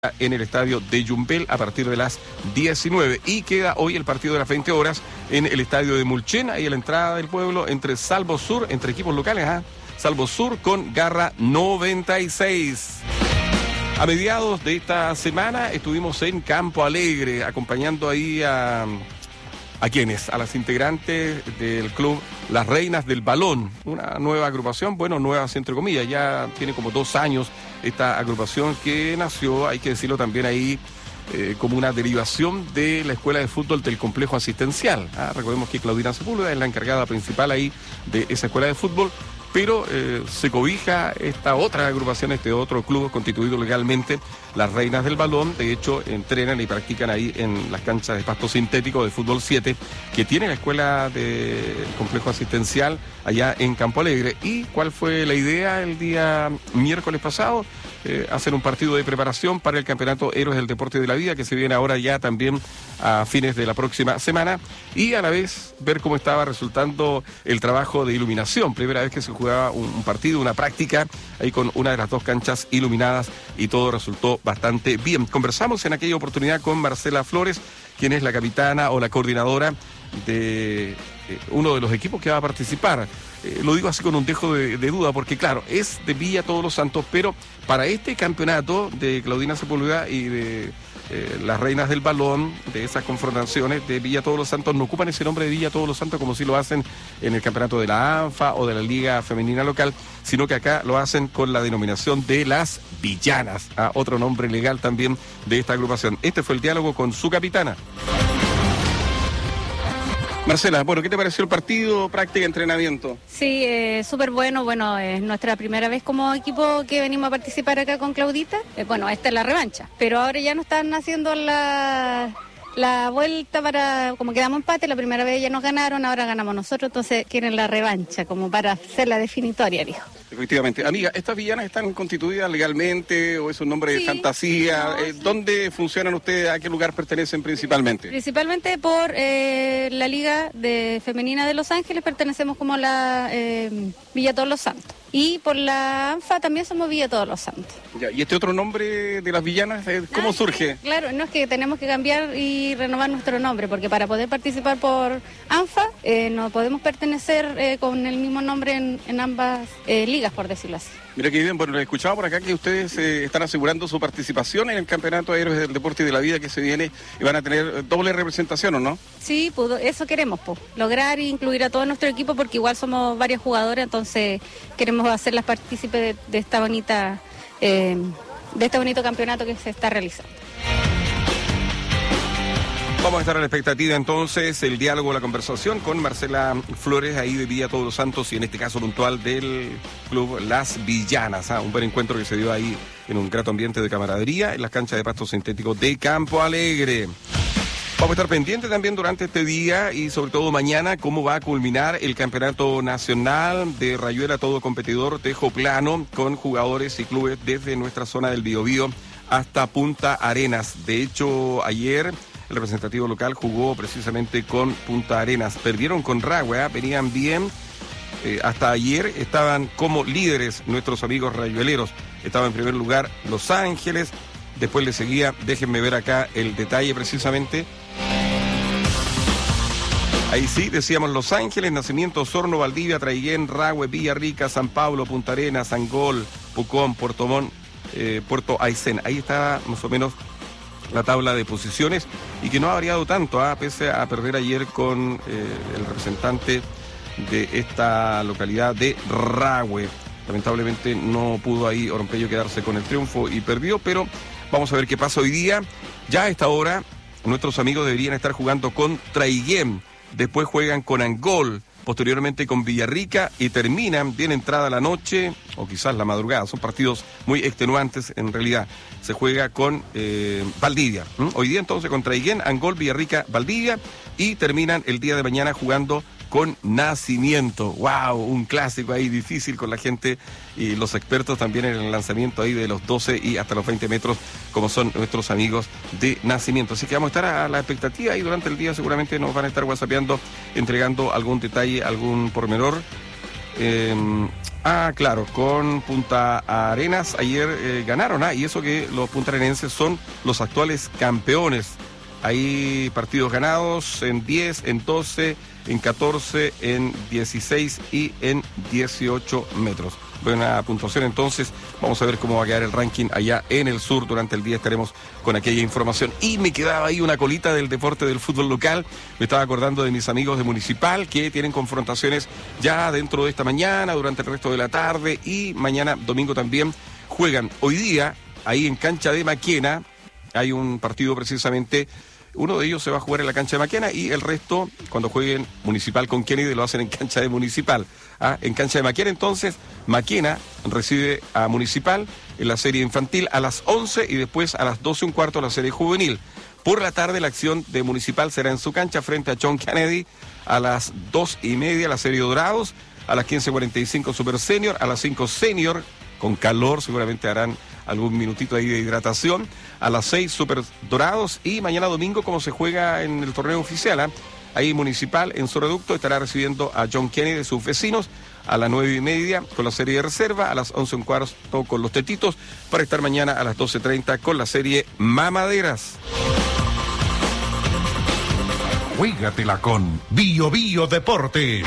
en el estadio de Yumbel a partir de las 19. Y queda hoy el partido de las 20 horas en el estadio de Mulchen, ahí a la entrada del pueblo, entre Salvo Sur, entre equipos locales, Salvo Sur con Garra 96. A mediados de esta semana estuvimos en Campo Alegre, acompañando ahí a quienes, a las integrantes del club Las Reinas del Balón, una nueva agrupación, bueno, nueva entre comillas, ya tiene como 2 años esta agrupación que nació, hay que decirlo también ahí, como una derivación de la escuela de fútbol del complejo asistencial. Recordemos que Claudina Sepúlveda es la encargada principal ahí de esa escuela de fútbol, pero se cobija esta otra agrupación, este otro club constituido legalmente, Las Reinas del Balón. De hecho, entrenan y practican ahí en las canchas de pasto sintético de fútbol 7, que tiene la escuela del complejo asistencial allá en Campo Alegre. ¿Y cuál fue la idea el día miércoles pasado? Hacer un partido de preparación para el campeonato Héroes del Deporte de la Vida, que se viene ahora ya también a fines de la próxima semana, y a la vez ver cómo estaba resultando el trabajo de iluminación. Primera vez que se jugaba un partido, una práctica, ahí con una de las 2 canchas iluminadas, y todo resultó bastante bien. Conversamos en aquella oportunidad con Marcela Flores, quien es la capitana o la coordinadora de uno de los equipos que va a participar. Lo digo así con un dejo de duda, porque claro, es de Villa Todos los Santos, pero para este campeonato de Claudina Sepúlveda y de Las Reinas del Balón, de esas confrontaciones de Villa Todos los Santos, no ocupan ese nombre de Villa Todos los Santos como si lo hacen en el campeonato de la ANFA o de la Liga Femenina Local, sino que acá lo hacen con la denominación de Las Villanas, otro nombre legal también de esta agrupación. Este fue el diálogo con su capitana. Marcela, bueno, ¿qué te pareció el partido, práctica, entrenamiento? Sí, súper bueno. Bueno, es nuestra primera vez como equipo que venimos a participar acá con Claudita. Bueno, esta es la revancha, pero ahora ya nos están haciendo la vuelta para, como quedamos empate, la primera vez ya nos ganaron, ahora ganamos nosotros, entonces quieren la revancha, como para hacer la definitoria, dijo. Efectivamente. Amiga, ¿estas villanas están constituidas legalmente o es un nombre de fantasía? No, ¿Dónde funcionan ustedes? ¿A qué lugar pertenecen principalmente? Principalmente por la Liga Femenina de Los Ángeles, pertenecemos como a la Villa Todos los Santos. Y por la ANFA también somos Villa Todos los Santos. Ya, ¿y este otro nombre de las villanas, cómo surge? Claro, no, es que tenemos que cambiar y renovar nuestro nombre, porque para poder participar por ANFA no podemos pertenecer con el mismo nombre en ambas ligas, por decirlo así. Mira que bien, bueno, les escuchaba por acá que ustedes están asegurando su participación en el Campeonato de Héroes del Deporte y de la Vida que se viene, y van a tener doble representación, ¿o no? Sí, eso queremos, lograr e incluir a todo nuestro equipo, porque igual somos varias jugadoras, entonces queremos hacerlas partícipes de esta bonita, de este bonito campeonato que se está realizando. Vamos a estar a la expectativa entonces, el diálogo, la conversación con Marcela Flores, ahí de Villa Todos los Santos, y en este caso puntual del club Las Villanas. Un buen encuentro que se dio ahí en un grato ambiente de camaradería en las canchas de pasto sintético de Campo Alegre. Vamos a estar pendientes también durante este día y sobre todo mañana cómo va a culminar el Campeonato Nacional de Rayuela Todo Competidor Tejo Plano, con jugadores y clubes desde nuestra zona del Biobío hasta Punta Arenas. De hecho, ayer el representativo local jugó precisamente con Punta Arenas. Perdieron con Ragua, venían bien. Hasta ayer estaban como líderes nuestros amigos rayueleros. Estaba en primer lugar Los Ángeles. Después le seguía, déjenme ver acá el detalle precisamente. Ahí sí, decíamos Los Ángeles, Nacimiento, Osorno, Valdivia, Traiguén, Rahue, Villarrica, San Pablo, Punta Arenas, Angol, Pucón, Puerto Montt, Puerto Aysén. Ahí está más o menos la tabla de posiciones, y que no ha variado tanto, pese a perder ayer con el representante de esta localidad de Rahue. Lamentablemente no pudo ahí Orompello quedarse con el triunfo y perdió, pero vamos a ver qué pasa hoy día. Ya a esta hora nuestros amigos deberían estar jugando con Traiguén, después juegan con Angol, posteriormente con Villarrica, y terminan bien entrada la noche o quizás la madrugada. Son partidos muy extenuantes en realidad. Se juega con Valdivia. Hoy día entonces con Traiguén, Angol, Villarrica, Valdivia, y terminan el día de mañana jugando con Nacimiento. ¡Wow! Un clásico ahí difícil con la gente y los expertos también en el lanzamiento ahí de los 12 y hasta los 20 metros, como son nuestros amigos de Nacimiento. Así que vamos a estar a la expectativa y durante el día seguramente nos van a estar whatsappeando, entregando algún detalle, algún pormenor Claro, con Punta Arenas ayer ganaron, y eso que los puntarenenses son los actuales campeones. Hay partidos ganados en 10, en 12, en 14, en 16 y en 18 metros. Buena puntuación, entonces vamos a ver cómo va a quedar el ranking allá en el sur. Durante el día estaremos con aquella información. Y me quedaba ahí una colita del deporte del fútbol local. Me estaba acordando de mis amigos de Municipal que tienen confrontaciones ya dentro de esta mañana, durante el resto de la tarde y mañana domingo también juegan. Hoy día, ahí en cancha de Maquena, hay un partido precisamente. Uno de ellos se va a jugar en la cancha de Maquena y el resto, cuando jueguen Municipal con Kennedy, lo hacen en cancha de Municipal. En cancha de Maquena, entonces, Maquena recibe a Municipal en la serie infantil a las 11 y después a las 12:15 la serie juvenil. Por la tarde, la acción de Municipal será en su cancha frente a John Kennedy. A las 2:30 la serie Dorados, a las 15:45 Super Senior, a las 5 Senior, con calor seguramente harán algún minutito ahí de hidratación. A las 6 Super Dorados y mañana domingo, como se juega en el torneo oficial, ahí Municipal en su reducto estará recibiendo a John Kennedy de sus vecinos a las 9:30 con la serie de reserva, a las 11:15 con los Tetitos, para estar mañana a las 12:30 con la serie Mamaderas. Juégatela con Bio Bio Deportes.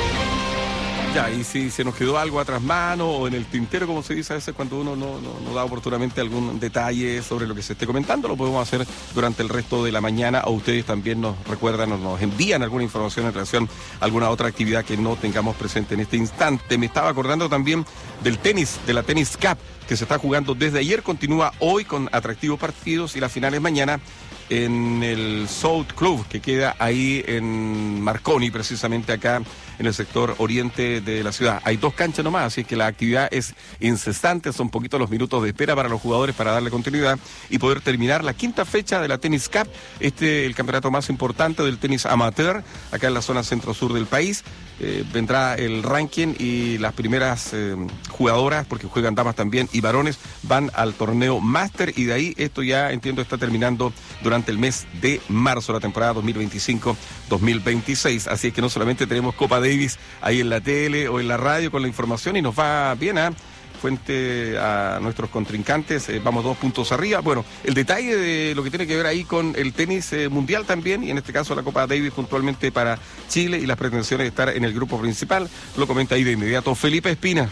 Ya, y si se nos quedó algo atrás mano o en el tintero, como se dice a veces cuando uno no da oportunamente algún detalle sobre lo que se esté comentando, lo podemos hacer durante el resto de la mañana, o ustedes también nos recuerdan o nos envían alguna información en relación a alguna otra actividad que no tengamos presente en este instante. Me estaba acordando también del tenis, de la Tennis Cup, que se está jugando desde ayer, continúa hoy con atractivos partidos y las finales mañana en el South Club, que queda ahí en Marconi, precisamente acá en el sector oriente de la ciudad. Hay 2 canchas nomás, así que la actividad es incesante, son poquitos los minutos de espera para los jugadores para darle continuidad y poder terminar la 5ª fecha de la Tennis Cup, el campeonato más importante del tenis amateur, acá en la zona centro-sur del país. Vendrá el ranking y las primeras jugadoras, porque juegan damas también y varones, van al torneo Master, y de ahí esto ya entiendo está terminando durante el mes de marzo, la temporada 2025-2026. Así es que no solamente tenemos Copa Davis ahí en la tele o en la radio con la información, y nos va bien, frente a nuestros contrincantes, vamos 2 puntos arriba. Bueno, el detalle de lo que tiene que ver ahí con el tenis mundial también, y en este caso la Copa Davis puntualmente para Chile y las pretensiones de estar en el grupo principal, lo comenta ahí de inmediato Felipe Espina.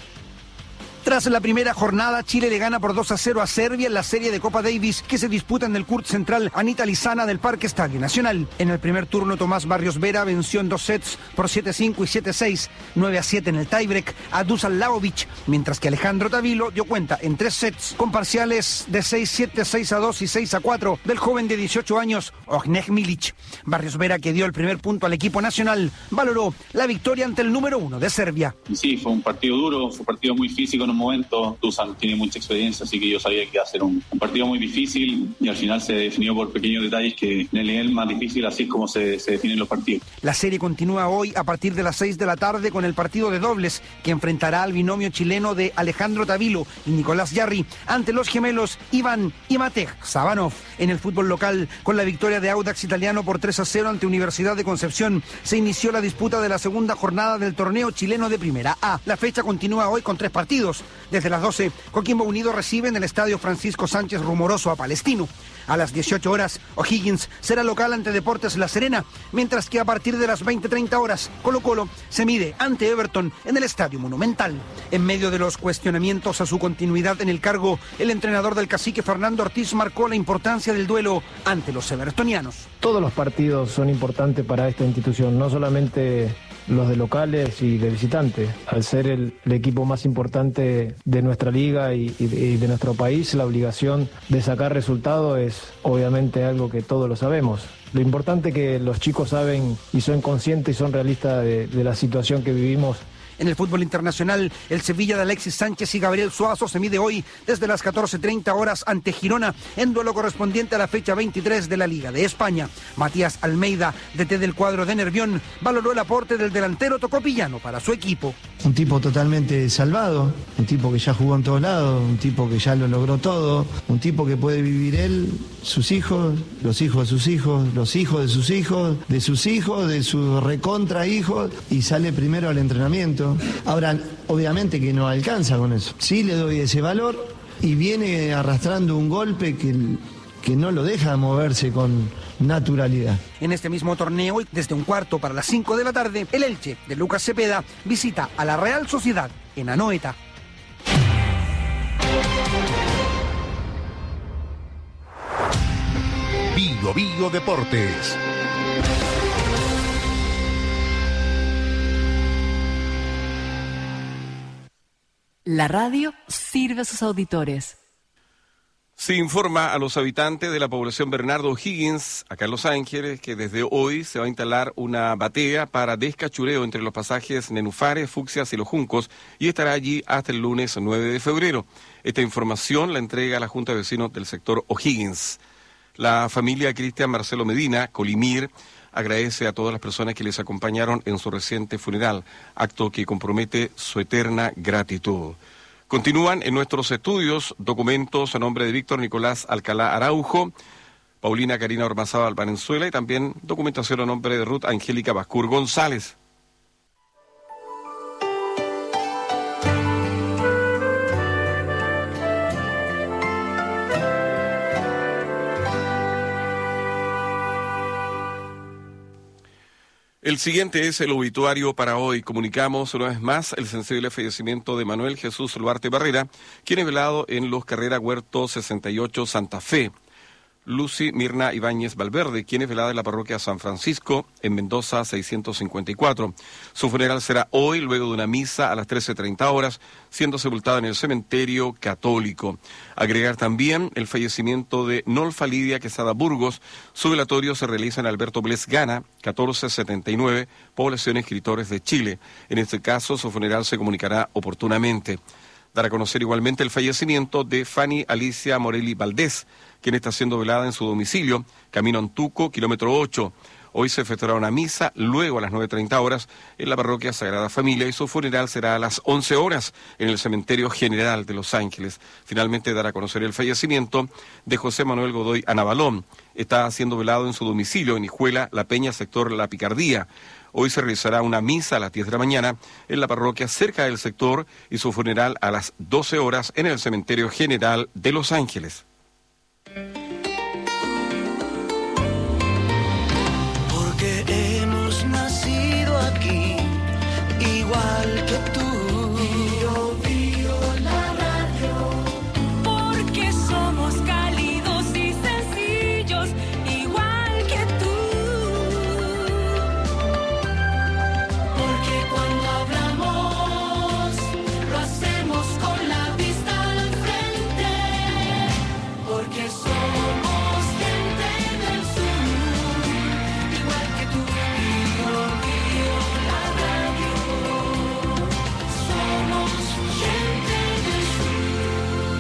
Tras la primera jornada, Chile le gana por 2-0 a Serbia en la serie de Copa Davis que se disputa en el Kurt Central Anita Lizana del Parque Estadio Nacional. En el primer turno, Tomás Barrios Vera venció en 2 sets por 7-5 y 7-6, 9-7 en el tiebreak a Dusan Lajovic, mientras que Alejandro Tavilo dio cuenta en 3 sets con parciales de 6-7, 6-2 y 6-4 del joven de 18 años, Ognjen Milic. Barrios Vera, que dio el primer punto al equipo nacional, valoró la victoria ante el número 1 de Serbia. Sí, fue un partido duro, fue un partido muy físico en un momento. Dusan tiene mucha experiencia, así que yo sabía que iba a ser un partido muy difícil, y al final se definió por pequeños detalles que en el nivel más difícil así es como se definen los partidos. La serie continúa hoy a partir de las 6 de la tarde con el partido de dobles que enfrentará al binomio chileno de Alejandro Tavilo y Nicolás Jarry ante los gemelos Iván y Matej Sabanov. En el fútbol local, con la victoria de Audax Italiano por 3-0 ante Universidad de Concepción, se inició la disputa de la segunda jornada del torneo chileno de Primera A. La fecha continúa hoy con 3 partidos. Desde las 12, Coquimbo Unido recibe en el estadio Francisco Sánchez Rumoroso a Palestino. A las 18 horas, O'Higgins será local ante Deportes La Serena, mientras que a partir de las 20:30 horas, Colo-Colo se mide ante Everton en el Estadio Monumental. En medio de los cuestionamientos a su continuidad en el cargo, el entrenador del Cacique, Fernando Ortiz, marcó la importancia del duelo ante los evertonianos. Todos los partidos son importantes para esta institución, no solamente los de locales y de visitantes. Al ser el equipo más importante de nuestra liga y de nuestro país, la obligación de sacar resultados es obviamente algo que todos lo sabemos. Lo importante es que los chicos saben y son conscientes y son realistas de la situación que vivimos. En el fútbol internacional, el Sevilla de Alexis Sánchez y Gabriel Suazo se mide hoy desde las 14:30 horas ante Girona en duelo correspondiente a la fecha 23 de la Liga de España. Matías Almeida, DT del cuadro de Nervión, valoró el aporte del delantero tocopillano para su equipo. Un tipo totalmente salvado, un tipo que ya jugó en todos lados, un tipo que ya lo logró todo, un tipo que puede vivir él, sus hijos, los hijos de sus hijos, los hijos de sus hijos, de sus hijos, de sus recontra hijos, y sale primero al entrenamiento. Ahora, obviamente que no alcanza con eso. Sí le doy ese valor y viene arrastrando un golpe que no lo deja moverse con naturalidad. En este mismo torneo, desde un cuarto para las 5 de la tarde, el Elche de Lucas Cepeda visita a la Real Sociedad en Anoeta. Bio Bio Deportes. La radio sirve a sus auditores. Se informa a los habitantes de la población Bernardo O'Higgins, acá en Los Ángeles, que desde hoy se va a instalar una batea para descachureo entre los pasajes Nenúfares, Fucsias y Los Juncos, y estará allí hasta el lunes 9 de febrero. Esta información la entrega la Junta de Vecinos del sector O'Higgins. La familia Cristian Marcelo Medina, Colimir, agradece a todas las personas que les acompañaron en su reciente funeral, acto que compromete su eterna gratitud. Continúan en nuestros estudios documentos a nombre de Víctor Nicolás Alcalá Araujo, Paulina Karina Ormazábal Valenzuela y también documentación a nombre de Ruth Angélica Bascur González. El siguiente es el obituario para hoy. Comunicamos una vez más el sensible fallecimiento de Manuel Jesús Luarte Barrera, quien es velado en Los Carrera Huerto 68 Santa Fe. Lucy Mirna Ibáñez Valverde, quien es velada en la parroquia San Francisco, en Mendoza 654. Su funeral será hoy, luego de una misa a las 13:30 horas, siendo sepultada en el cementerio católico. Agregar también el fallecimiento de Nolfa Lidia Quesada Burgos. Su velatorio se realiza en Alberto Bles Gana, 1479, población Escritores de Chile. En este caso, su funeral se comunicará oportunamente. Dar a conocer igualmente el fallecimiento de Fanny Alicia Morelli Valdés, quien está siendo velada en su domicilio, Camino Antuco, kilómetro 8. Hoy se efectuará una misa, luego a las 9:30 horas, en la parroquia Sagrada Familia, y su funeral será a las 11 horas en el Cementerio General de Los Ángeles. Finalmente, dar a conocer el fallecimiento de José Manuel Godoy Anabalón. Está siendo velado en su domicilio, en Hijuela, La Peña, sector La Picardía. Hoy se realizará una misa a las 10 de la mañana en la parroquia cerca del sector y su funeral a las 12 horas en el Cementerio General de Los Ángeles. Porque hemos nacido aquí, igual que tú. Bio, bio, la radio. Porque somos cálidos y sencillos, igual que tú. Porque cuando hablamos, lo hacemos con la vista al frente. Porque somos gente del sur, igual que tú. Bio, bio, la radio. Somos gente del sur.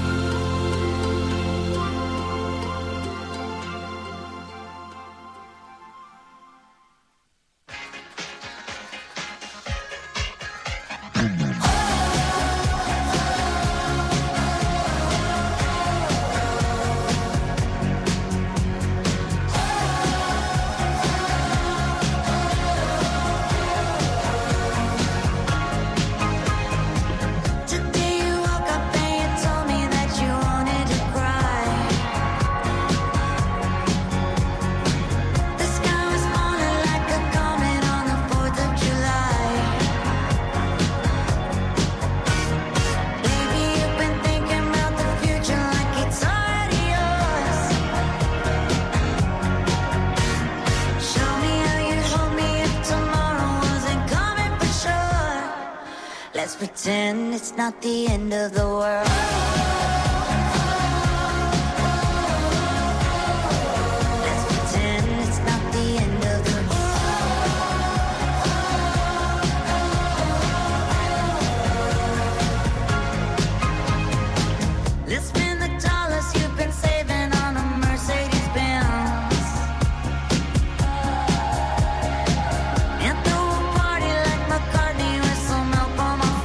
Today you woke up and you told me that you wanted to cry. The sky was falling like a comet on the 4th of July. Baby, you've been thinking about the future like it's already yours. Show me how you'd hold me if tomorrow wasn't coming for sure. Let's pretend it's not the end of the world. Let's pretend it's not the end of the world. Let's spend the dollars you've been saving on a Mercedes Benz. And throw a party like McCartney with some help on my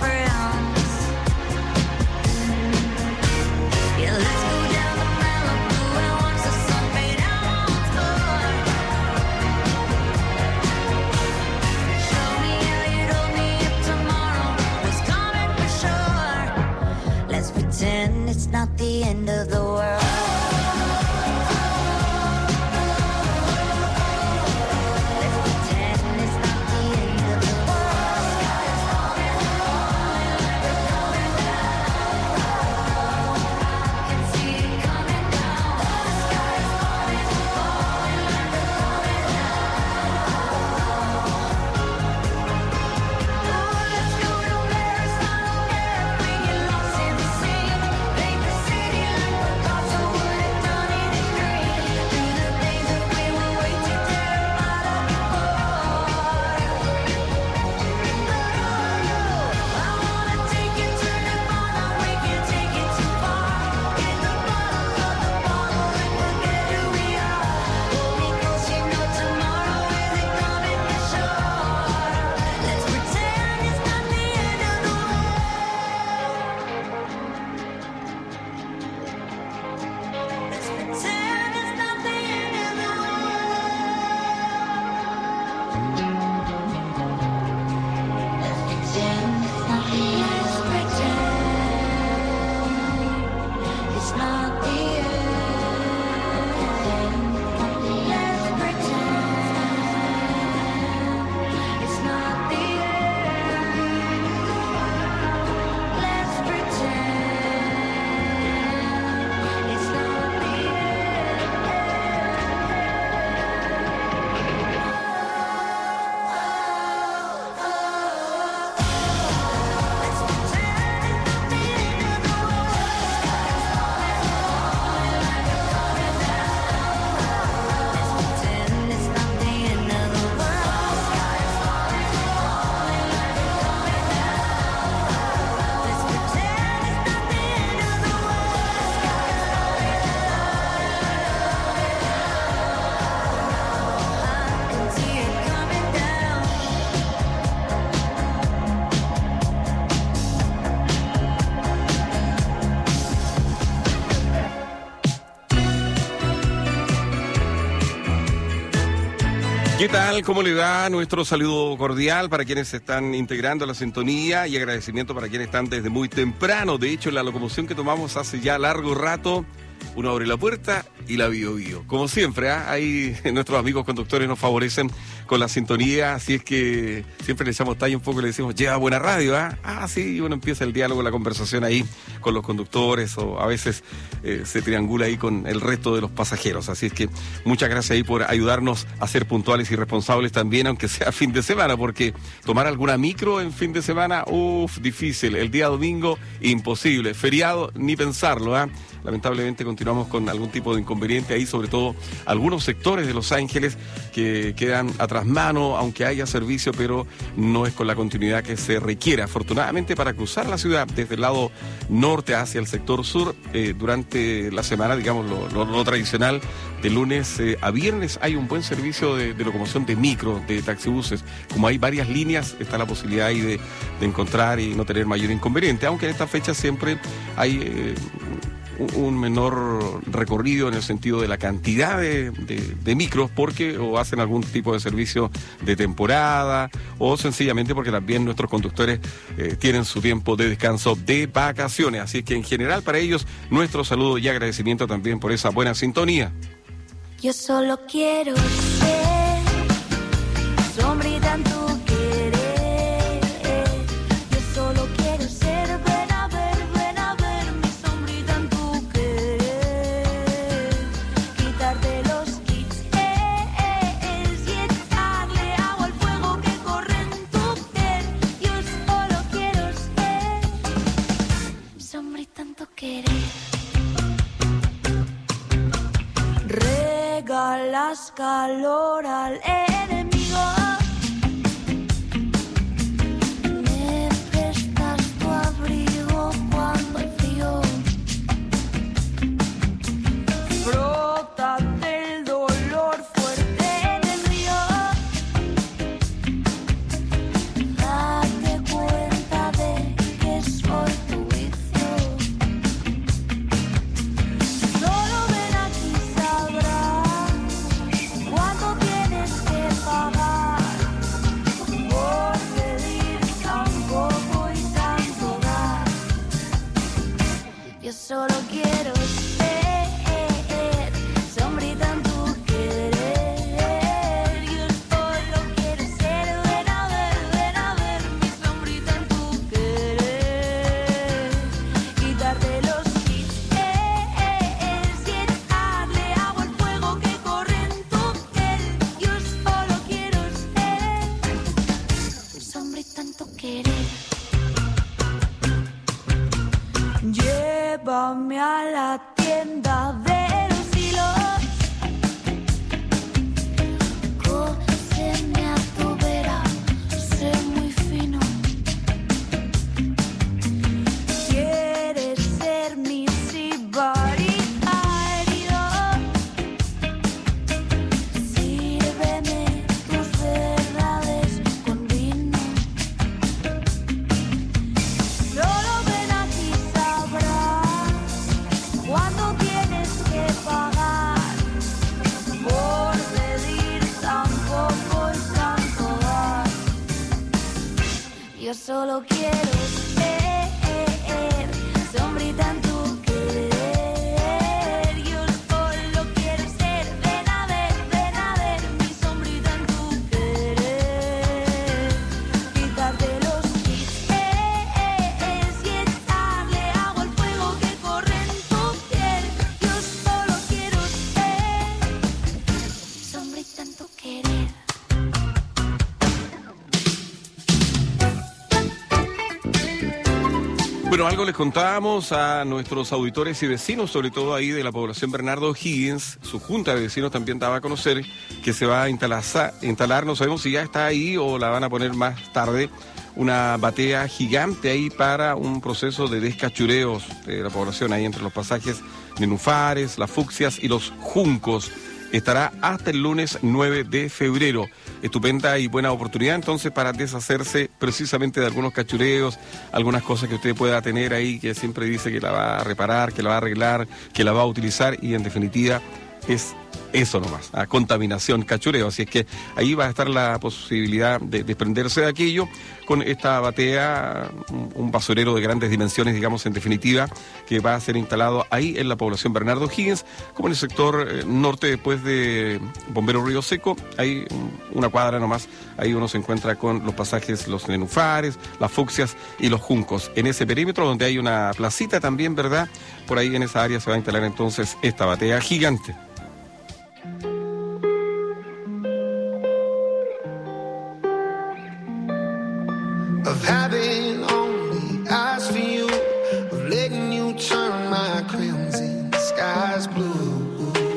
¿Qué tal? ¿Cómo le va? Nuestro saludo cordial para quienes se están integrando a la sintonía y agradecimiento para quienes están desde muy temprano. De hecho, en la locomoción que tomamos hace ya largo rato, uno abre la puerta y la Bío Bío. Como siempre, ahí nuestros amigos conductores nos favorecen con la sintonía, así es que siempre le echamos talla un poco y le decimos, lleva buena radio, ¿ah? Ah, sí, y uno empieza el diálogo, la conversación ahí con los conductores, o a veces se triangula ahí con el resto de los pasajeros. Así es que muchas gracias ahí por ayudarnos a ser puntuales y responsables también, aunque sea fin de semana, porque tomar alguna micro en fin de semana, difícil. El día domingo, imposible. Feriado, ni pensarlo, ¿ah? Lamentablemente continuamos con algún tipo de inconveniente ahí, sobre todo algunos sectores de Los Ángeles que quedan atrás mano, aunque haya servicio, pero no es con la continuidad que se requiere. Afortunadamente, para cruzar la ciudad desde el lado norte hacia el sector sur, durante la semana, digamos, lo tradicional, de lunes a viernes hay un buen servicio de locomoción de micro, de taxibuses. Como hay varias líneas, está la posibilidad ahí de encontrar y no tener mayor inconveniente, aunque en esta fecha siempre hay un menor recorrido en el sentido de la cantidad de micros, porque o hacen algún tipo de servicio de temporada o sencillamente porque también nuestros conductores tienen su tiempo de descanso de vacaciones. Así es que en general para ellos nuestro saludo y agradecimiento también por esa buena sintonía. Yo solo quiero ser sombrita en tu querer. Yo solo quiero ser, ven a ver mi sombrita en tu querer. Quitarte los kits y echarle agua al fuego que corre en tu piel. Yo solo quiero ser sombrita en tu querer. Regalas calor al enemigo. Me prestas tu abrigo cuando hay frío. Frótate el dolor fuerte en el río. Date cuenta de que soy tu vicio. Solo ven aquí, sabrás cuánto tienes que pagar por pedir tan poco y tanto dar. Yo solo quiero ser sombrita en tu querer. Yo solo quiero ser, ven a ver mi sombrita en tu querer. Quitarte los kits y echarle agua al fuego que corre en tu piel. Yo solo quiero ser sombrita en tu querer. Llévame a la tienda de los hilos. Cóseme a tu vera, sé muy fino. ¿Quieres ser mi sibarita herido? Sírveme tus verdades con vino. Solo ven aquí, sabrás cuánto tienes que pagar por pedir tan poco y tanto dar. Yo solo quiero ser sombrita en tu querer. Yo solo quiero ser, ven a ver mi sombrita en tu querer. Quitarte los kits y echarle agua al fuego que corre en tu piel. Yo solo quiero ser sombrita en tu querer. Bueno, algo les contábamos a nuestros auditores y vecinos, sobre todo ahí de la población Bernardo O'Higgins. Su junta de vecinos también daba a conocer que se va a instalar, no sabemos si ya está ahí o la van a poner más tarde, una batea gigante ahí para un proceso de descachureos de la población ahí entre los pasajes Nenúfares, Las Fucsias y Los Juncos. Estará hasta el lunes 9 de febrero. Estupenda y buena oportunidad entonces para deshacerse precisamente de algunos cachureos, algunas cosas que usted pueda tener ahí, que siempre dice que la va a reparar, que la va a arreglar, que la va a utilizar, y en definitiva es Eso nomás, contaminación, cachureo. Así es que ahí va a estar la posibilidad de desprenderse de aquello con esta batea, un basurero de grandes dimensiones, digamos, en definitiva, que va a ser instalado ahí en la población Bernardo Higgins, como en el sector norte después de Bombero Río Seco. Hay una cuadra nomás, ahí uno se encuentra con los pasajes, los nenufares, las fucsias y los juncos. En ese perímetro donde hay una placita también, ¿verdad? Por ahí en esa área se va a instalar entonces esta batea gigante. Of having only eyes for you, of letting you turn my crimson skies blue.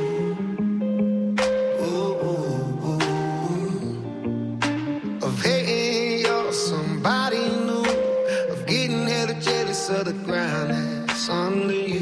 Of hating you're somebody new, of getting hella jealous of the ground that's under you.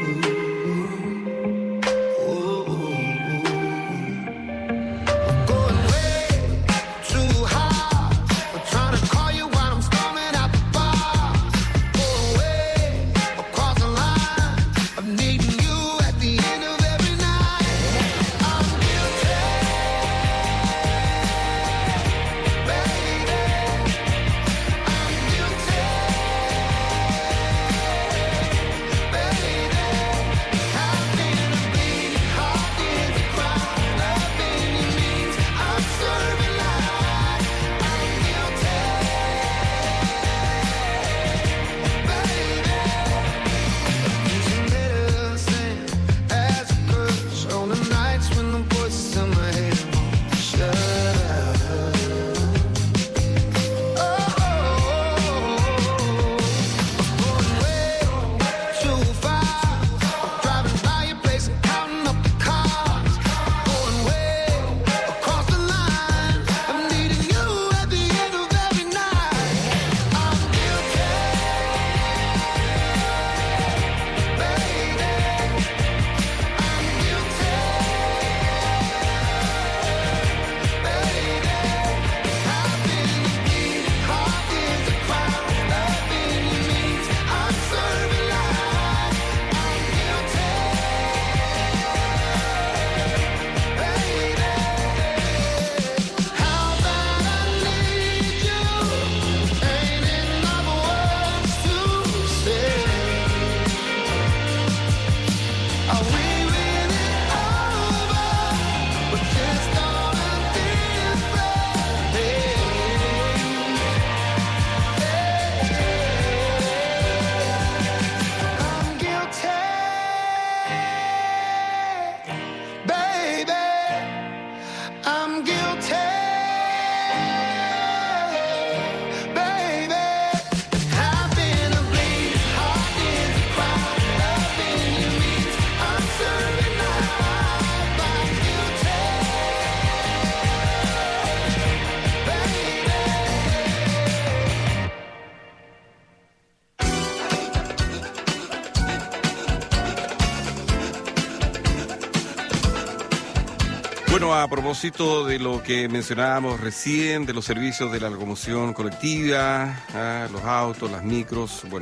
Bueno, a propósito de lo que mencionábamos recién, de los servicios de la locomoción colectiva, los autos, las micros, bueno,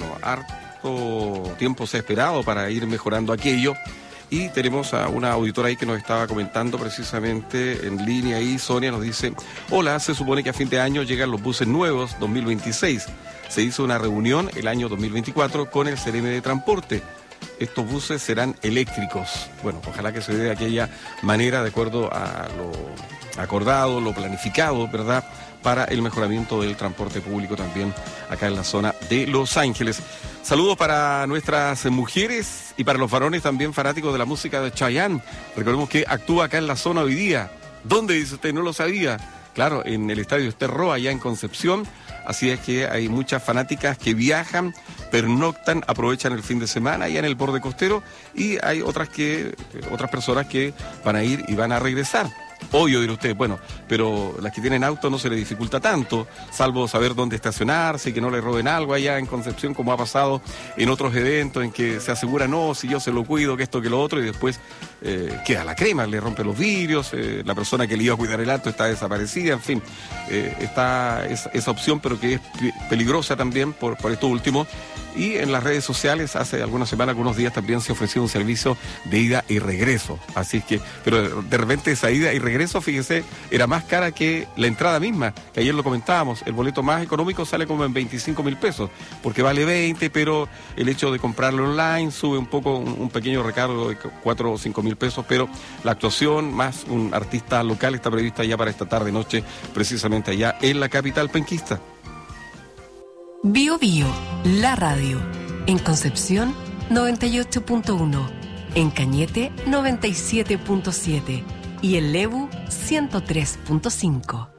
harto tiempo se ha esperado para ir mejorando aquello. Y tenemos a una auditora ahí que nos estaba comentando precisamente en línea ahí. Sonia nos dice: hola, se supone que a fin de año llegan los buses nuevos 2026. Se hizo una reunión el año 2024 con el CRM de Transporte. Estos buses serán eléctricos. Bueno, ojalá que se dé de aquella manera, de acuerdo a lo acordado, lo planificado, ¿verdad?, para el mejoramiento del transporte público también acá en la zona de Los Ángeles. Saludos para nuestras mujeres y para los varones también fanáticos de la música de Chayanne. Recordemos que actúa acá en la zona hoy día. ¿Dónde, dice usted? No lo sabía. Claro, en el estadio Ester Roa, allá en Concepción. Así es que hay muchas fanáticas que viajan, pernoctan, aprovechan el fin de semana allá en el borde costero, y hay otras personas que van a ir y van a regresar. Obvio, dirá usted, bueno, pero las que tienen auto no se les dificulta tanto, salvo saber dónde estacionarse y que no le roben algo allá en Concepción, como ha pasado en otros eventos en que se asegura, no, si yo se lo cuido, que esto, que lo otro, y después queda la crema, le rompe los vidrios, la persona que le iba a cuidar el auto está desaparecida, en fin, está esa opción, pero que es peligrosa también por esto último. Y en las redes sociales hace algunas semanas, algunos días también se ofreció un servicio de ida y regreso. Así que, pero de repente esa ida y regreso, fíjese, era más cara que la entrada misma, que ayer lo comentábamos. El boleto más económico sale como en 25.000 pesos, porque vale 20, pero el hecho de comprarlo online sube un poco, un pequeño recargo de 4 o 5.000 pesos, pero la actuación más un artista local está prevista ya para esta tarde noche, precisamente allá en la capital penquista. Bio Bio, la radio. En Concepción, 98.1. En Cañete, 97.7. Y en Lebu, 103.5.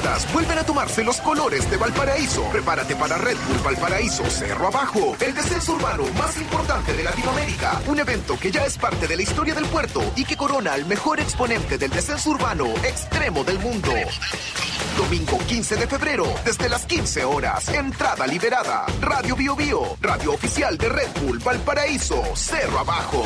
fiestas, vuelven a tomarse los colores de Valparaíso. Prepárate para Red Bull Valparaíso Cerro Abajo, el descenso urbano más importante de Latinoamérica. Un evento que ya es parte de la historia del puerto y que corona al mejor exponente del descenso urbano extremo del mundo. Domingo 15 de febrero, desde las 15 horas. Entrada liberada. Radio Bio Bio, radio oficial de Red Bull Valparaíso Cerro Abajo.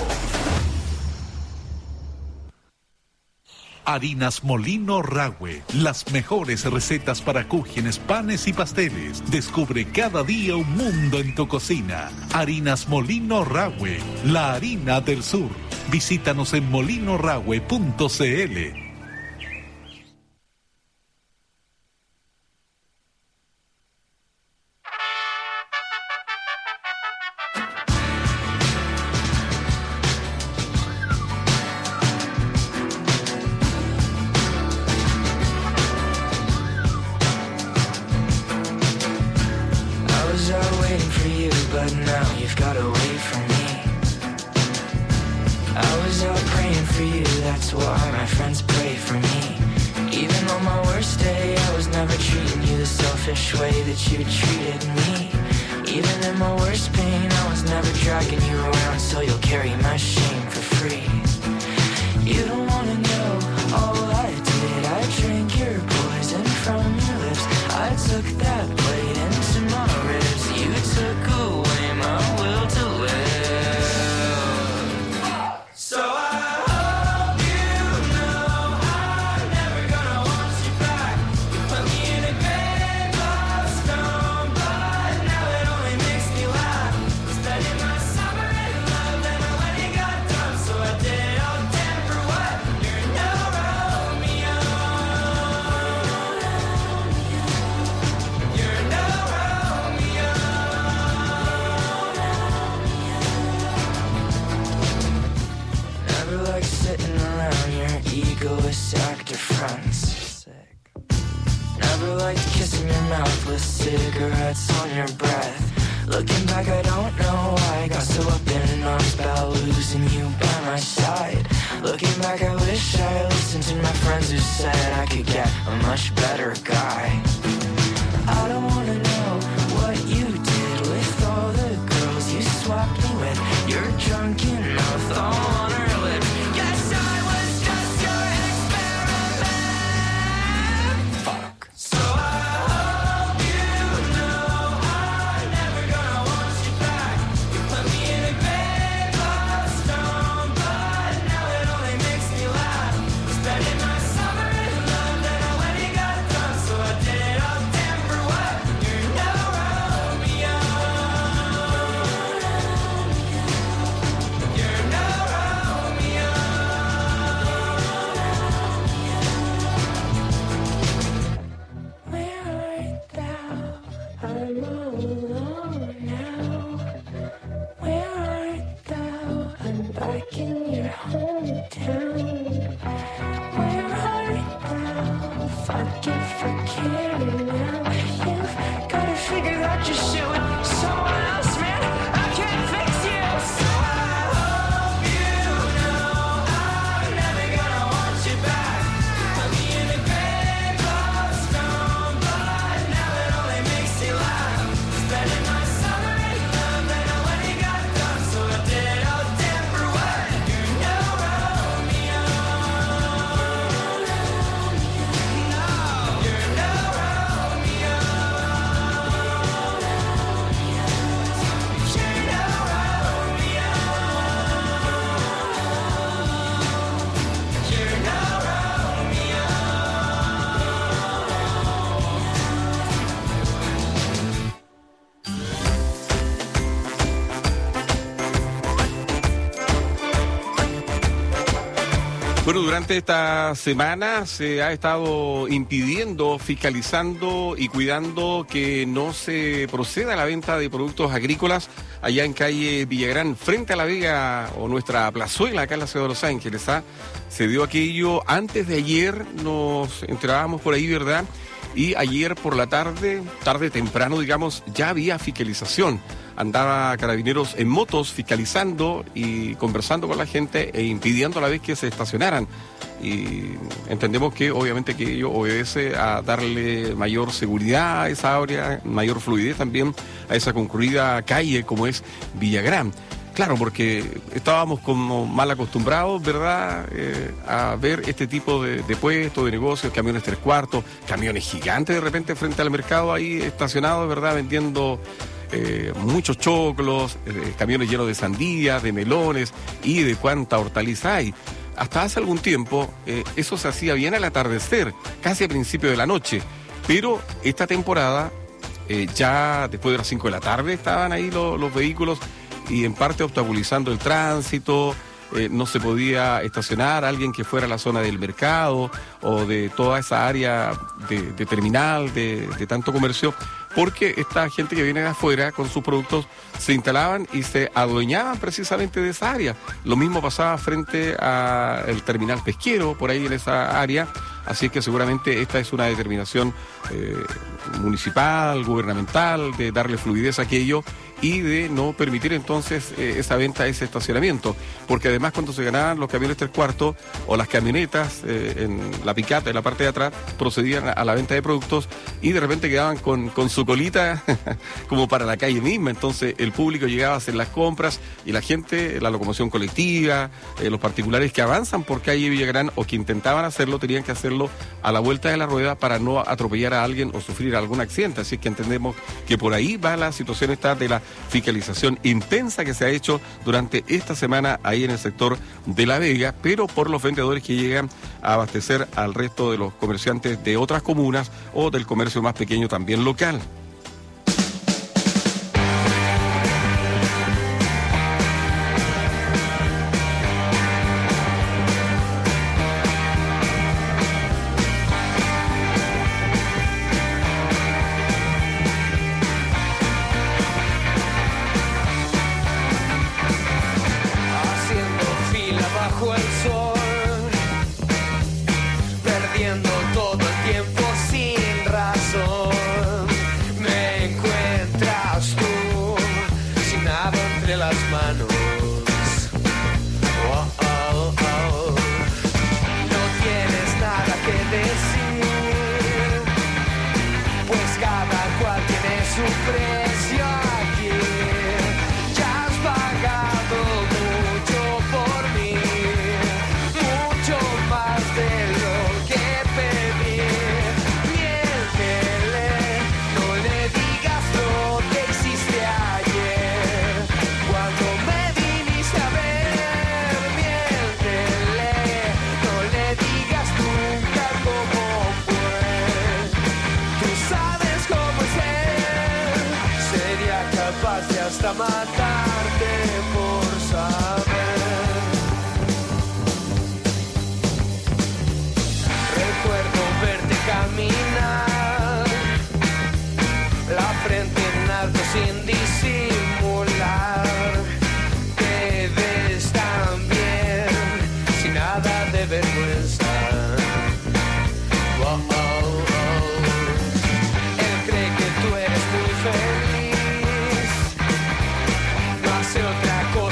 Harinas Molino Rahue, las mejores recetas para cúgenes, panes y pasteles. Descubre cada día un mundo en tu cocina. Harinas Molino Rahue, la harina del sur. Visítanos en molinorahue.cl. Bueno, durante esta semana se ha estado impidiendo, fiscalizando y cuidando que no se proceda a la venta de productos agrícolas allá en calle Villagrán, frente a La Vega o nuestra plazuela acá en la ciudad de Los Ángeles. Se dio aquello antes de ayer, nos enterábamos por ahí, ¿verdad? Y ayer por la tarde temprano, digamos, ya había fiscalización. andaba Carabineros en motos fiscalizando y conversando con la gente e impidiendo a la vez que se estacionaran. Y entendemos que obviamente que ello obedece a darle mayor seguridad a esa área, mayor fluidez también a esa concurrida calle como es Villagrán. Claro, porque estábamos como mal acostumbrados, ¿verdad?, a ver este tipo de puestos, de negocios, camiones 3/4, camiones gigantes de repente frente al mercado ahí estacionados, ¿verdad?, vendiendo muchos choclos, camiones llenos de sandías, de melones y de cuánta hortaliza hay. Hasta hace algún tiempo eso se hacía bien al atardecer, casi a principio de la noche, pero esta temporada ya después de las 5 de la tarde estaban ahí los vehículos y en parte obstaculizando el tránsito. No se podía estacionar alguien que fuera a la zona del mercado o de toda esa área de terminal, de tanto comercio, porque esta gente que viene de afuera con sus productos se instalaban y se adueñaban precisamente de esa área. Lo mismo pasaba frente al terminal pesquero, por ahí en esa área. Así que seguramente esta es una determinación municipal, gubernamental, de darle fluidez a aquello y de no permitir entonces esa venta, ese estacionamiento. Porque además cuando se ganaban los camiones 3/4 o las camionetas en la picata, en la parte de atrás, procedían a la venta de productos y de repente quedaban con su colita como para la calle misma. Entonces el público llegaba a hacer las compras y la gente, la locomoción colectiva, los particulares que avanzan por calle Villagrán o que intentaban hacerlo, tenían que hacerlo a la vuelta de la rueda para no atropellar a alguien o sufrir algún accidente. Así que entendemos que por ahí va la situación esta de la fiscalización intensa que se ha hecho durante esta semana ahí en el sector de La Vega, pero por los vendedores que llegan a abastecer al resto de los comerciantes de otras comunas o del comercio más pequeño también local. Otra cosa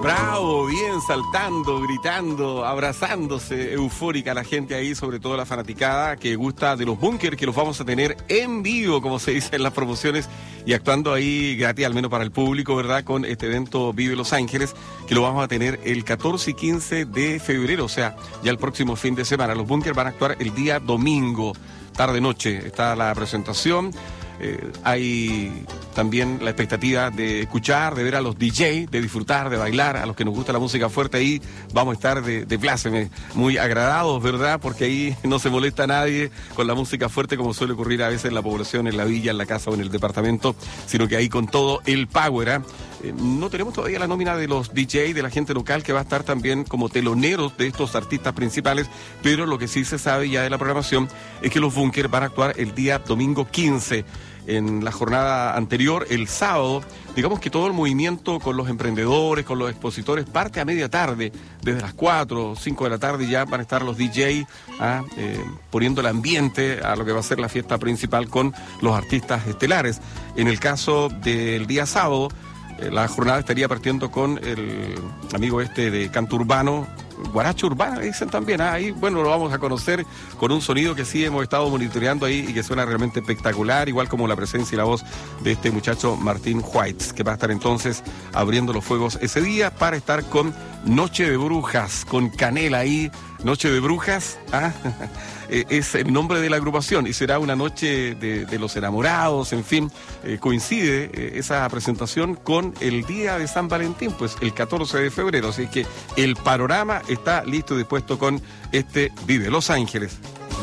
Bravo, bien, saltando, gritando, abrazándose, eufórica la gente ahí, sobre todo la fanaticada que gusta de los Bunkers, que los vamos a tener en vivo, como se dice en las promociones, y actuando ahí gratis, al menos para el público, ¿verdad? Con este evento Vive Los Ángeles, que lo vamos a tener el 14 y 15 de febrero, o sea, ya el próximo fin de semana. Los Bunkers van a actuar el día domingo, tarde-noche, está la presentación. Hay también la expectativa de escuchar, de ver a los DJ, de disfrutar, de bailar, a los que nos gusta la música fuerte. Ahí vamos a estar de pláceme, muy agradados, ¿verdad? Porque ahí no se molesta a nadie con la música fuerte, como suele ocurrir a veces en la población, en la villa, en la casa o en el departamento, sino que ahí con todo el power, ¿eh? No tenemos todavía la nómina de los DJ, de la gente local, que va a estar también como teloneros de estos artistas principales, pero lo que sí se sabe ya de la programación es que los Bunkers van a actuar el día domingo 15. En la jornada anterior, el sábado, digamos que todo el movimiento con los emprendedores, con los expositores, parte a media tarde, desde las 4 o 5 de la tarde ya van a estar los DJ poniendo el ambiente a lo que va a ser la fiesta principal con los artistas estelares. En el caso del día sábado, la jornada estaría partiendo con el amigo de canto urbano, guaracha urbana, dicen también. Ahí, bueno, lo vamos a conocer con un sonido que sí hemos estado monitoreando ahí y que suena realmente espectacular, igual como la presencia y la voz de este muchacho Martín White, que va a estar entonces abriendo los fuegos ese día para estar con Noche de Brujas, con Canela ahí. Noche de Brujas, es el nombre de la agrupación y será una noche de los enamorados, en fin, coincide esa presentación con el día de San Valentín, pues el 14 de febrero, así que el panorama está listo y dispuesto con este Vive Los Ángeles.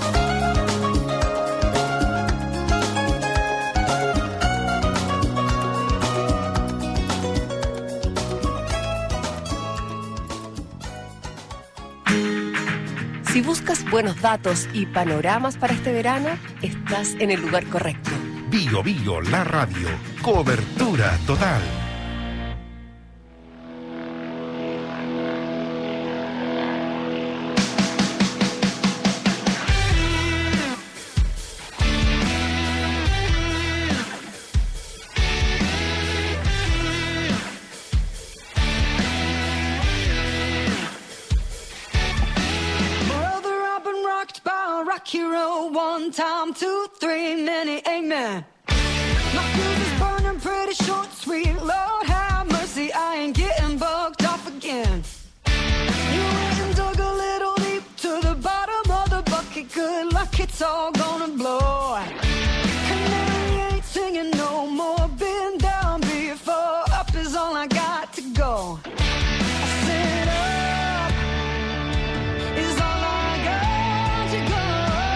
Si buscas buenos datos y panoramas para este verano, estás en el lugar correcto. Bio Bio, la radio. Cobertura total. Hero, 1 time, 2, 3, many amen. My fuse is burning pretty short, sweet Lord have mercy, I ain't getting bugged off again. You went and dug a little deep to the bottom of the bucket, good luck, it's all gonna blow. Canary ain't singing no more, been down before, up is all I got to go. I said up is all I got to go.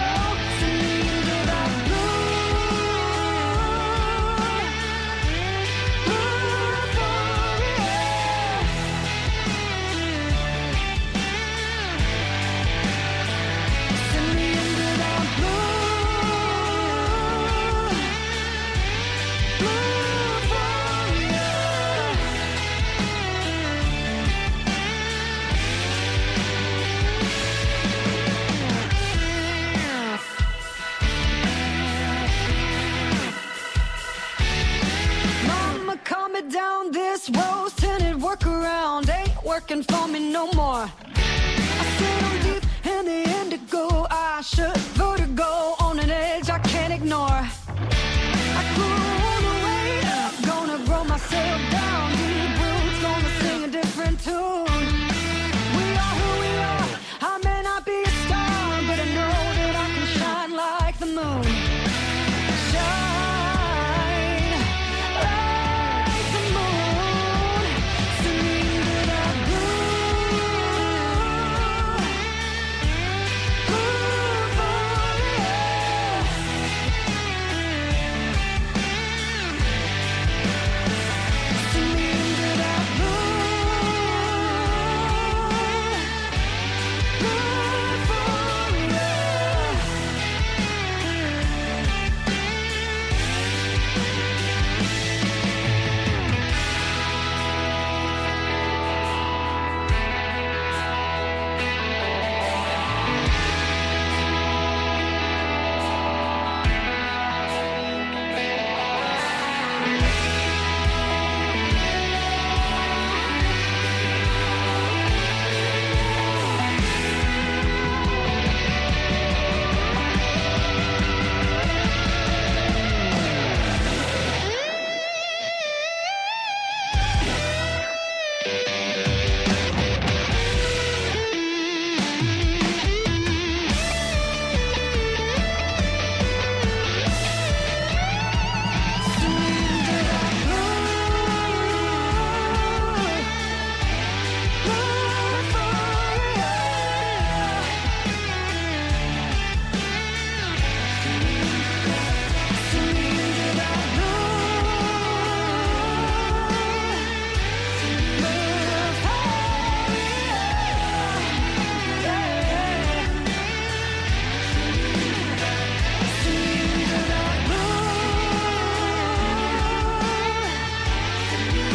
Down this rose-tinted workaround ain't working for me no more. I sit on deep in the indigo, I should vertigo on an edge I can't ignore. I grew the way up, gonna grow myself down. Deep roots, gonna sing a different tune. We are who we are, I may not be a star, but I know that I can shine like the moon.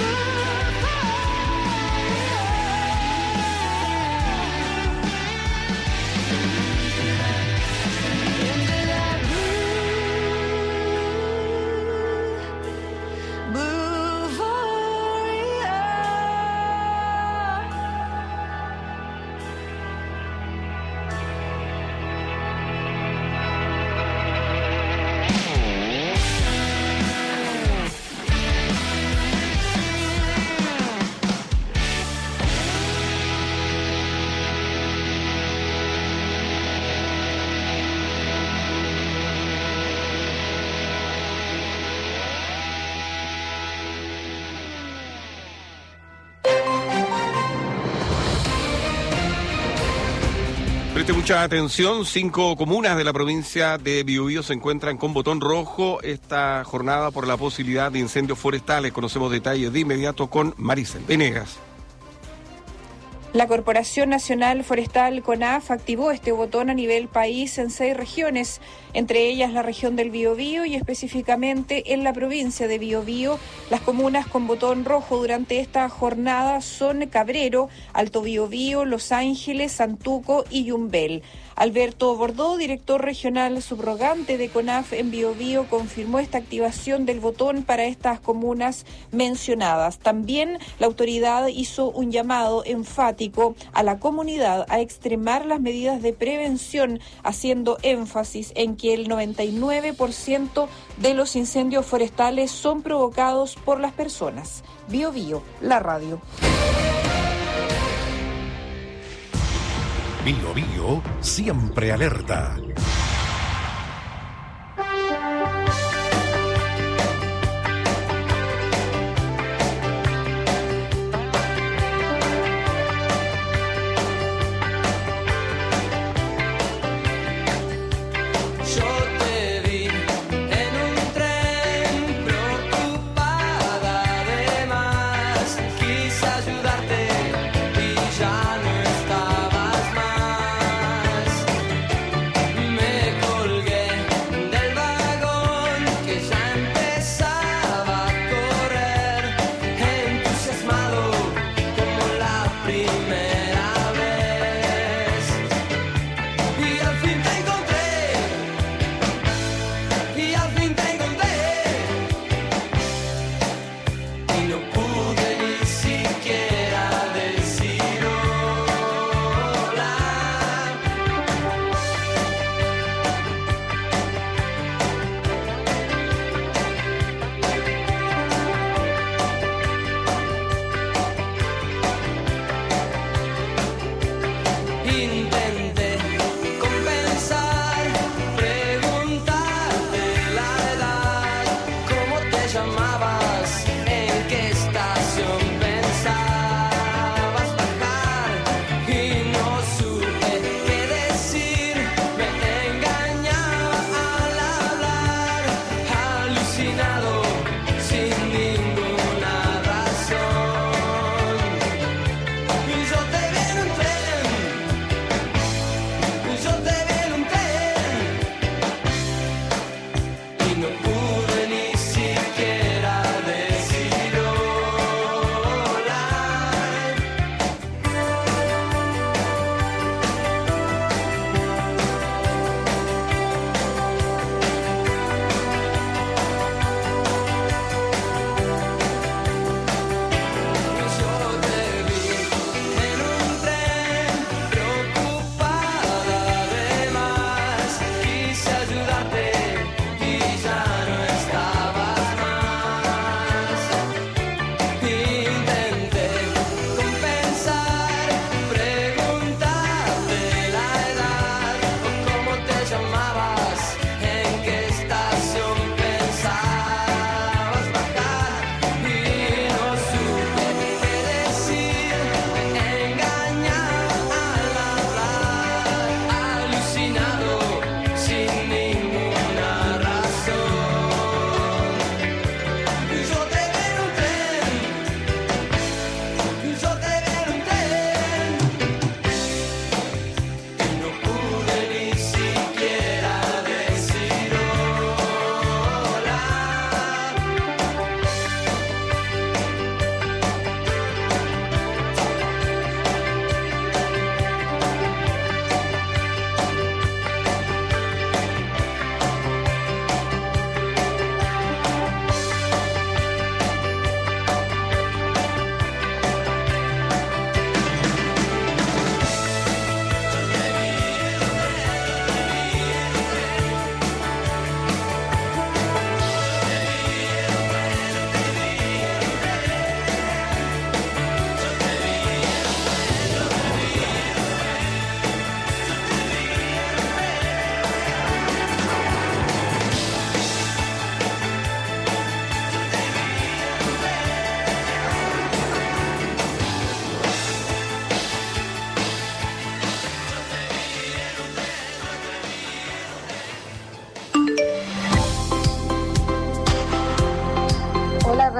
Preste mucha atención, 5 comunas de la provincia de Biobío se encuentran con botón rojo esta jornada por la posibilidad de incendios forestales. Conocemos detalles de inmediato con Maricel Venegas. La Corporación Nacional Forestal CONAF activó este botón a nivel país en 6 regiones, entre ellas la región del Biobío y específicamente en la provincia de Biobío. Las comunas con botón rojo durante esta jornada son Cabrero, Alto Biobío, Los Ángeles, Santuco y Yumbel. Alberto Bordó, director regional subrogante de CONAF en Biobío, confirmó esta activación del botón para estas comunas mencionadas. También la autoridad hizo un llamado enfático a la comunidad a extremar las medidas de prevención, haciendo énfasis en que el 99% de los incendios forestales son provocados por las personas. Biobío, la radio. Biobío siempre alerta. No pude ni siquiera decir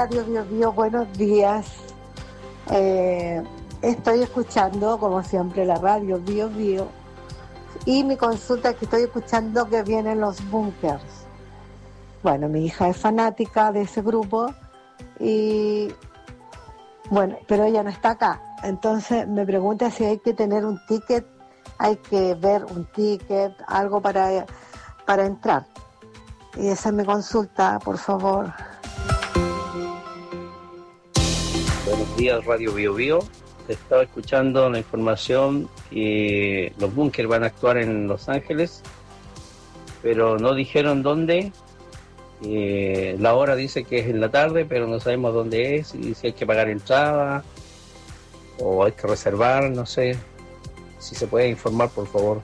Radio Bio Bio, buenos días. Estoy escuchando, como siempre, la Radio Bio Bio. Y mi consulta es que estoy escuchando que vienen los bunkers. Bueno, mi hija es fanática de ese grupo y bueno, pero ella no está acá. Entonces me pregunta si hay que tener un ticket, hay que ver un ticket, algo para entrar. Y esa es mi consulta, por favor. Buenos días, Radio Bio Bio. Estaba escuchando la información que los bunkers van a actuar en Los Ángeles, pero no dijeron dónde. La hora dice que es en la tarde, pero no sabemos dónde es y si hay que pagar entrada o hay que reservar, no sé. Si se puede informar, por favor.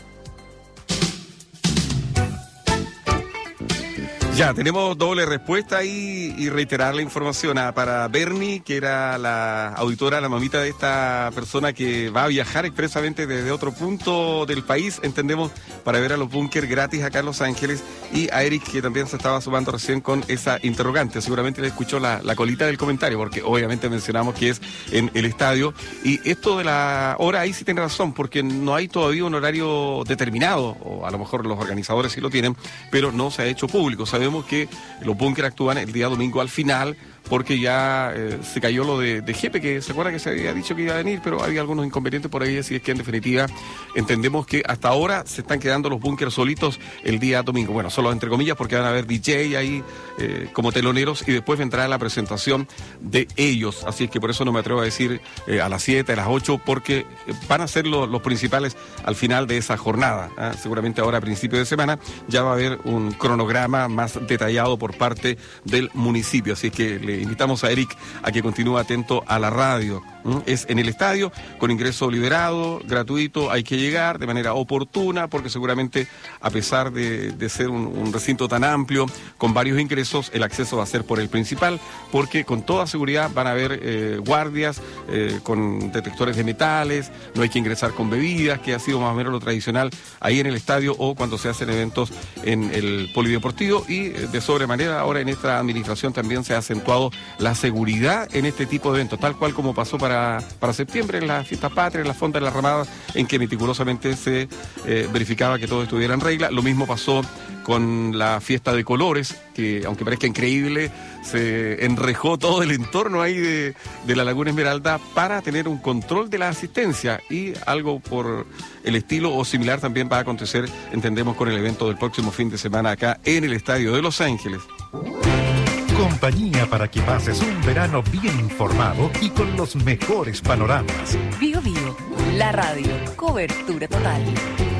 Ya, tenemos doble respuesta ahí y reiterar la información para Bernie, que era la auditora, la mamita de esta persona que va a viajar expresamente desde otro punto del país, entendemos, para ver a los búnker gratis acá en Los Ángeles, y a Eric, que también se estaba sumando recién con esa interrogante. Seguramente le escuchó la colita del comentario, porque obviamente mencionamos que es en el estadio, y esto de la hora ahí sí tiene razón, porque no hay todavía un horario determinado, o a lo mejor los organizadores sí lo tienen, pero no se ha hecho público. Sabemos que los búnker actúan el día domingo al final, porque ya se cayó lo de Jepe, que se acuerda que se había dicho que iba a venir, pero había algunos inconvenientes por ahí, así es que en definitiva entendemos que hasta ahora se están quedando los búnkers solitos el día domingo. Bueno, solo entre comillas, porque van a haber DJ ahí como teloneros y después vendrá la presentación de ellos, así es que por eso no me atrevo a decir a las 7, a las 8, porque van a ser los principales al final de esa jornada. Seguramente ahora a principio de semana ya va a haber un cronograma más detallado por parte del municipio, así es que le invitamos a Eric a que continúe atento a la radio. Es en el estadio, con ingreso liberado, gratuito, hay que llegar de manera oportuna, porque seguramente a pesar de ser un recinto tan amplio, con varios ingresos, el acceso va a ser por el principal, porque con toda seguridad van a haber guardias con detectores de metales, no hay que ingresar con bebidas, que ha sido más o menos lo tradicional ahí en el estadio o cuando se hacen eventos en el polideportivo, y de sobremanera ahora en esta administración también se ha acentuado la seguridad en este tipo de eventos, tal cual como pasó para septiembre en las fiestas patrias, en la Fonda de la Ramada, en que meticulosamente se verificaba que todo estuviera en regla. Lo mismo pasó con la fiesta de colores, que aunque parezca increíble, se enrejó todo el entorno ahí de la Laguna Esmeralda para tener un control de la asistencia, y algo por el estilo o similar también va a acontecer, entendemos, con el evento del próximo fin de semana acá en el Estadio de Los Ángeles. Compañía para que pases un verano bien informado y con los mejores panoramas. Bio Bio, la radio, cobertura total.